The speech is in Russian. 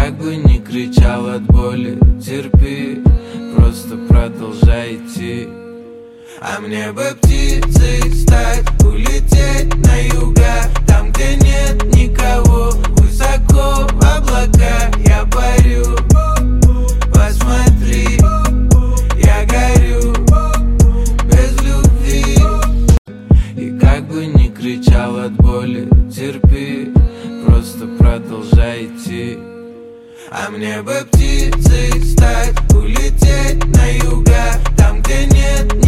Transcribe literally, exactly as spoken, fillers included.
как бы ни кричал от боли, терпи, просто продолжай идти. А мне бы птицей стать, улететь на юга, там, где нет никого, высоко в облака я парю. Посмотри, я горю без любви. И как бы ни кричал от боли, терпи, просто продолжай идти. А мне бы птицей стать, улететь на юга, там, где нет